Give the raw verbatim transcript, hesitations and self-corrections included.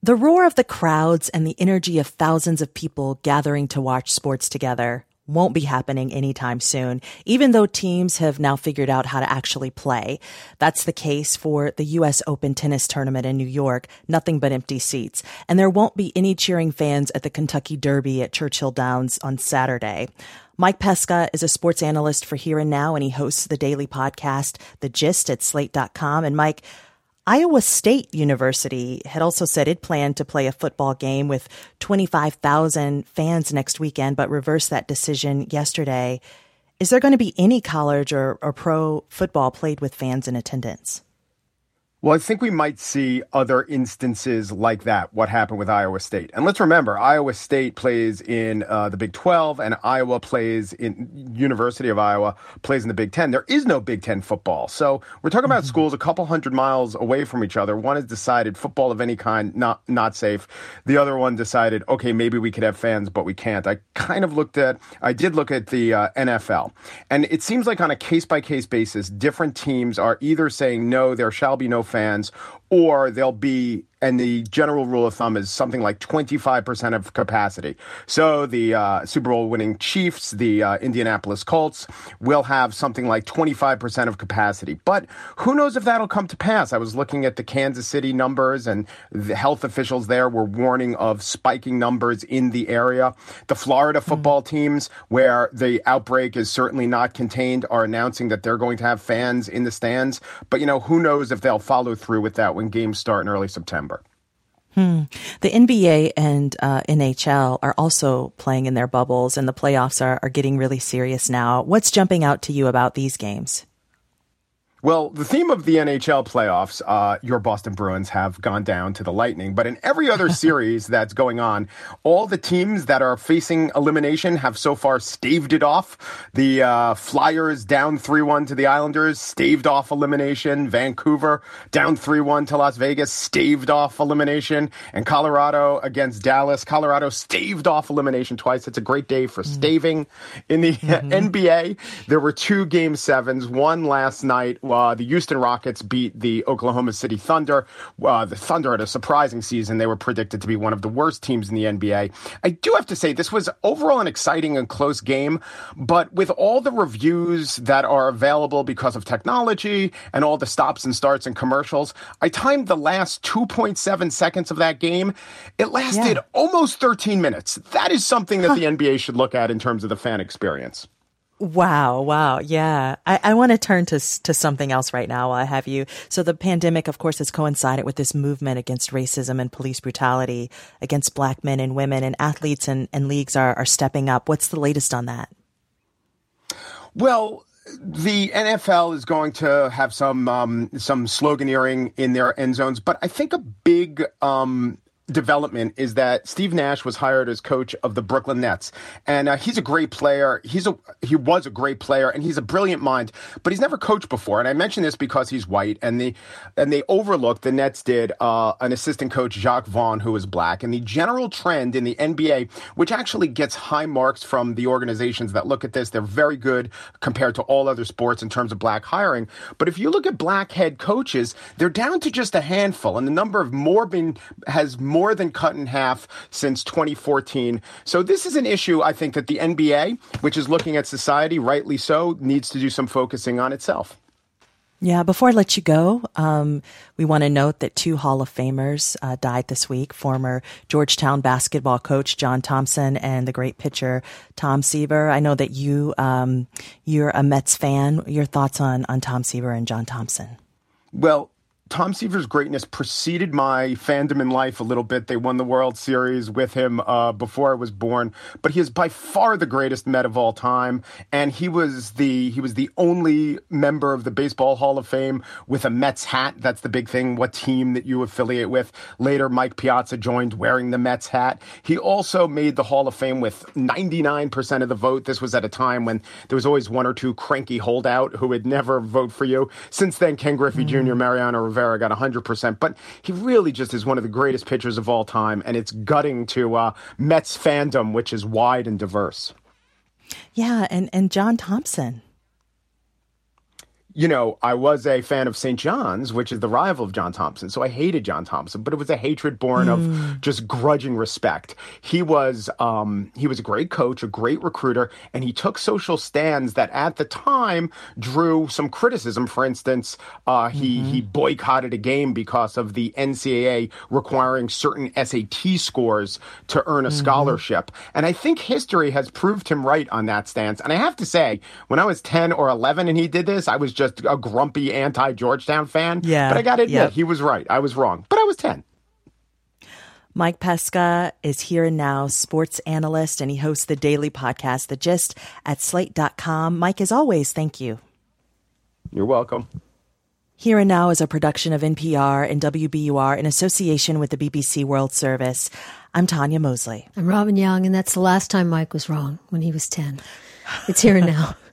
The roar of the crowds and the energy of thousands of people gathering to watch sports together won't be happening anytime soon, even though teams have now figured out how to actually play. That's the case for the U S Open tennis tournament in New York, nothing but empty seats. And there won't be any cheering fans at the Kentucky Derby at Churchill Downs on Saturday. Mike Pesca is a sports analyst for Here and Now, and he hosts the daily podcast, The Gist, at slate dot com. And Mike, Iowa State University had also said it planned to play a football game with twenty-five thousand fans next weekend, but reversed that decision yesterday. Is there going to be any college or, or pro football played with fans in attendance? Well, I think we might see other instances like that, what happened with Iowa State. And let's remember, Iowa State plays in uh, the Big twelve, and Iowa plays in University of Iowa plays in the Big Ten. There is no Big Ten football. So we're talking about mm-hmm. schools a couple hundred miles away from each other. One has decided football of any kind, not not safe. The other one decided, okay, maybe we could have fans, but we can't. I kind of looked at, I did look at the uh, N F L. And it seems like on a case-by-case basis, different teams are either saying, no, there shall be no fans, or they'll be, and the general rule of thumb is something like twenty-five percent of capacity. So the uh, Super Bowl winning Chiefs, the uh, Indianapolis Colts, will have something like twenty-five percent of capacity. But who knows if that'll come to pass? I was looking at the Kansas City numbers, and the health officials there were warning of spiking numbers in the area. The Florida football mm-hmm. teams, where the outbreak is certainly not contained, are announcing that they're going to have fans in the stands. But, you know, who knows if they'll follow through with that when games start in early September. Hmm. The N B A and uh, N H L are also playing in their bubbles, and the playoffs are, are getting really serious now. What's jumping out to you about these games? Well, the theme of the N H L playoffs, uh, your Boston Bruins have gone down to the Lightning. But in every other series that's going on, all the teams that are facing elimination have so far staved it off. The uh, Flyers down three one to the Islanders, staved off elimination. Vancouver down three one to Las Vegas, staved off elimination. And Colorado against Dallas, Colorado staved off elimination twice. It's a great day for staving. In the mm-hmm. N B A, there were two game sevens, one last night. Uh, the Houston Rockets beat the Oklahoma City Thunder. Uh, the Thunder had a surprising season. They were predicted to be one of the worst teams in the N B A. I do have to say, this was overall an exciting and close game, but with all the reviews that are available because of technology and all the stops and starts and commercials, I timed the last two point seven seconds of that game. It lasted yeah. almost thirteen minutes. That is something that huh. the N B A should look at in terms of the fan experience. Wow. Wow. Yeah. I, I want to turn to to something else right now while I have you. So the pandemic, of course, has coincided with this movement against racism and police brutality against Black men and women, and athletes and, and leagues are, are stepping up. What's the latest on that? Well, the N F L is going to have some um, some sloganeering in their end zones, but I think a big um development is that Steve Nash was hired as coach of the Brooklyn Nets, and uh, he's a great player. He's a he was a great player, and he's a brilliant mind. But he's never coached before, and I mention this because he's white, and the and they overlooked the Nets did uh, an assistant coach, Jacques Vaughn, who is black, and the general trend in the N B A, which actually gets high marks from the organizations that look at this, they're very good compared to all other sports in terms of black hiring. But if you look at black head coaches, they're down to just a handful, and the number of more been has more more than cut in half since twenty fourteen. So this is an issue, I think, that the N B A, which is looking at society, rightly so, needs to do some focusing on itself. Yeah, before I let you go, um, we want to note that two Hall of Famers uh, died this week, former Georgetown basketball coach John Thompson and the great pitcher Tom Seaver. I know that you, um, you're a Mets fan. Your thoughts on, on Tom Seaver and John Thompson? Well, Tom Seaver's greatness preceded my fandom in life a little bit. They won the World Series with him uh, before I was born, but he is by far the greatest Met of all time. And he was the he was the only member of the Baseball Hall of Fame with a Mets hat. That's the big thing, what team that you affiliate with. Later, Mike Piazza joined wearing the Mets hat. He also made the Hall of Fame with ninety-nine percent of the vote. This was at a time when there was always one or two cranky holdout who would never vote for you. Since then, Ken Griffey mm. Junior, Mariano Rivera got one hundred percent, but he really just is one of the greatest pitchers of all time, and it's gutting to uh, Mets fandom, which is wide and diverse. Yeah, and, and John Thompson. you know, I was a fan of Saint John's, which is the rival of John Thompson. So I hated John Thompson, but it was a hatred born mm. of just grudging respect. He was um, he was a great coach, a great recruiter, and he took social stands that at the time drew some criticism. For instance, uh, he, mm-hmm. he boycotted a game because of the N C double A requiring certain S A T scores to earn a mm-hmm. scholarship. And I think history has proved him right on that stance. And I have to say, when I was ten or eleven and he did this, I was just a grumpy anti-Georgetown fan. Yeah, but I got to admit, yep. he was right. I was wrong, but I was ten. Mike Pesca is here and now, sports analyst, and he hosts the daily podcast, The Gist, at slate dot com. Mike, as always, thank you. You're welcome. Here and Now is a production of N P R and W B U R in association with the B B C World Service. I'm Tanya Mosley. I'm Robin Young, and that's the last time Mike was wrong, when he was ten. It's Here and Now.